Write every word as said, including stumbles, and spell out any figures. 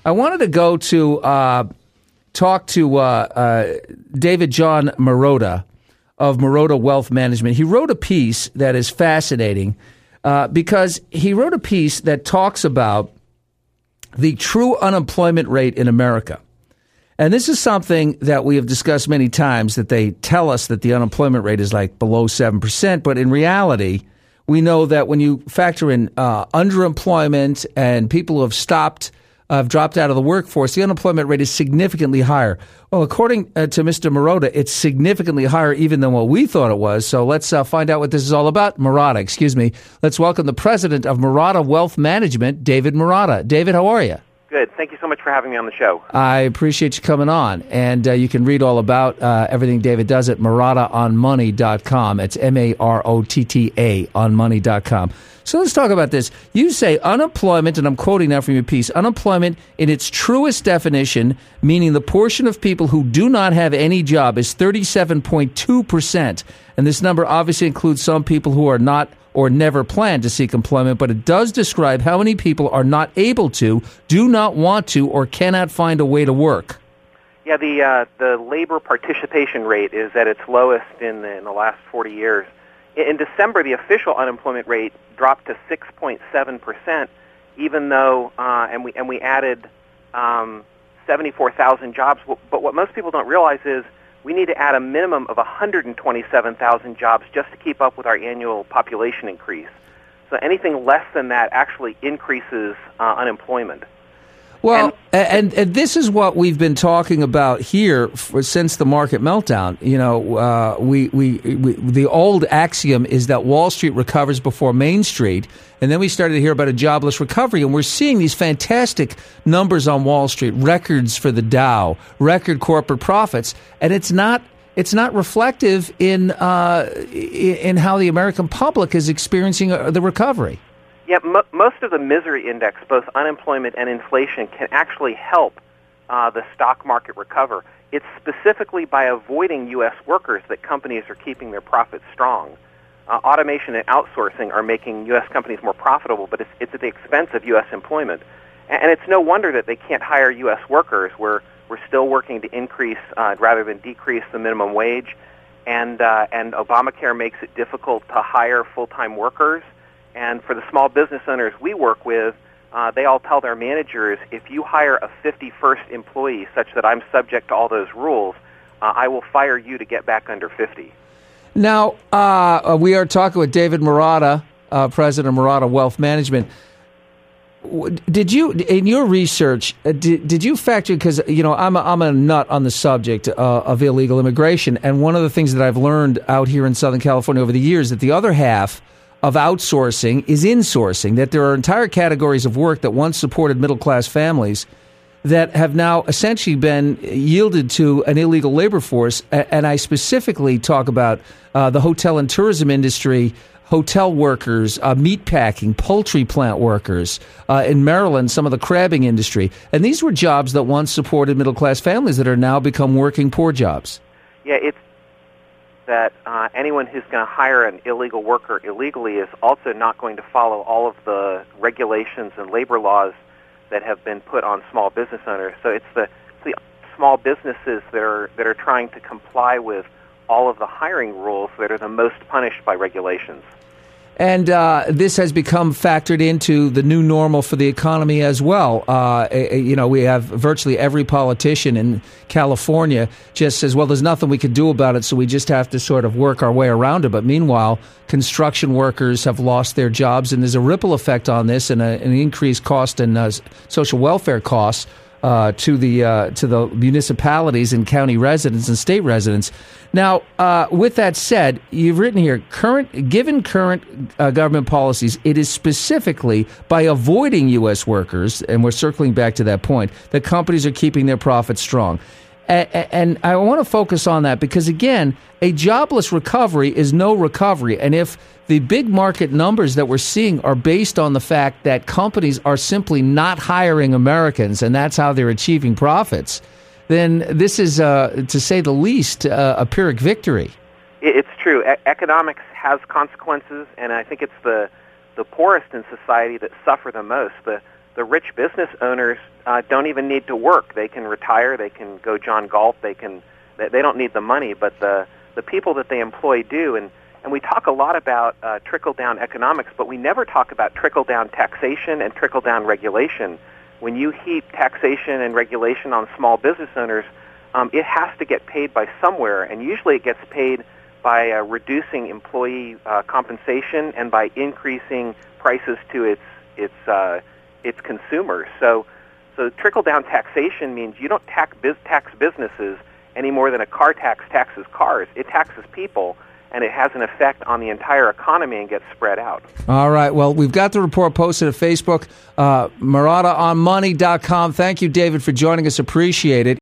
I wanted to go to uh, talk to uh, uh, David John Marotta of Marotta Wealth Management. He wrote a piece that is fascinating uh, because he wrote a piece that talks about the true unemployment rate in America. And this is something that we have discussed many times, that they tell us that the unemployment rate is like below seven percent. But in reality, we know that when you factor in uh, underemployment and people who have stopped, uh, have dropped out of the workforce, the unemployment rate is significantly higher. Well, according uh, to Mister Marotta, it's significantly higher even than what we thought it was. So let's uh, find out what this is all about. Marotta, excuse me. Let's welcome the president of Marotta Wealth Management, David Marotta. David, how are you? Good. Thank you so much for having me on the show. I appreciate you coming on. And uh, you can read all about uh, everything David does at marotta on money dot com. It's M A R O T T A on money dot com. So let's talk about this. You say unemployment, and I'm quoting now from your piece, unemployment in its truest definition, meaning the portion of people who do not have any job, is thirty-seven point two percent. And this number obviously includes some people who are not or never plan to seek employment, but it does describe how many people are not able to, do not want to, or cannot find a way to work. Yeah, the uh, the labor participation rate is at its lowest in the, in the last forty years. In December, the official unemployment rate dropped to six point seven percent, even though, uh, and we and we added um, seventy-four thousand jobs. But what most people don't realize is we need to add a minimum of one hundred twenty-seven thousand jobs just to keep up with our annual population increase. So anything less than that actually increases uh, unemployment. Well, and, and and this is what we've been talking about here for, since the market meltdown. You know, uh, we, we we the old axiom is that Wall Street recovers before Main Street, and then we started to hear about a jobless recovery, and we're seeing these fantastic numbers on Wall Street, records for the Dow, record corporate profits, and it's not it's not reflective in uh, in how the American public is experiencing the recovery. Yeah, mo- most of the misery index, both unemployment and inflation, can actually help uh, the stock market recover. It's specifically by avoiding U S workers that companies are keeping their profits strong. Uh, automation and outsourcing are making U S companies more profitable, but it's, it's at the expense of U S employment. And, and it's no wonder that they can't hire U S workers. We're, we're still working to increase uh, rather than decrease the minimum wage, and, uh, and Obamacare makes it difficult to hire full-time workers. And for the small business owners we work with, uh, they all tell their managers, if you hire a fifty-first employee such that I'm subject to all those rules, uh, I will fire you to get back under fifty. Now, uh, we are talking with David Marotta, uh, president of Marotta Wealth Management. Did you, in your research, uh, did, did you factor, because, you know, I'm a, I'm a nut on the subject uh, of illegal immigration, and one of the things that I've learned out here in Southern California over the years, that the other half of outsourcing is insourcing, that there are entire categories of work that once supported middle-class families that have now essentially been yielded to an illegal labor force. And I specifically talk about uh, the hotel and tourism industry, hotel workers, uh, meat packing, poultry plant workers, uh, in Maryland, some of the crabbing industry. And these were jobs that once supported middle-class families that are now become working poor jobs. Yeah, it's that uh, anyone who's going to hire an illegal worker illegally is also not going to follow all of the regulations and labor laws that have been put on small business owners. So it's the, it's the small businesses that are that are trying to comply with all of the hiring rules that are the most punished by regulations. And uh, this has become factored into the new normal for the economy as well. Uh, you know, we have virtually every politician in California just says, well, there's nothing we could do about it, so we just have to sort of work our way around it. But meanwhile, construction workers have lost their jobs, and there's a ripple effect on this and a, an increased cost in uh, social welfare costs uh, to the uh, to the municipalities and county residents and state residents. Now, uh, with that said, you've written here, current given current uh, government policies, it is specifically by avoiding U S workers, and we're circling back to that point, that companies are keeping their profits strong. A- and I want to focus on that because, again, a jobless recovery is no recovery. And if the big market numbers that we're seeing are based on the fact that companies are simply not hiring Americans, and that's how they're achieving profits, then this is, uh, to say the least, uh, a Pyrrhic victory. It's true. E- economics has consequences, and I think it's the the poorest in society that suffer the most. The the rich business owners uh, don't even need to work. They can retire. They can go John Galt. They can. They, they don't need the money, but the the people that they employ do. And and we talk a lot about uh, trickle down economics, but we never talk about trickle down taxation and trickle down regulation. When you heap taxation and regulation on small business owners, um, it has to get paid by somewhere, and usually it gets paid by uh, reducing employee uh, compensation and by increasing prices to its its uh, its consumers. So, so trickle down taxation means you don't tax biz- tax businesses any more than a car tax taxes cars. It taxes people, and it has an effect on the entire economy and gets spread out. All right. Well, we've got the report posted at Facebook, uh, Marotta on money dot com. Thank you, David, for joining us. Appreciate it.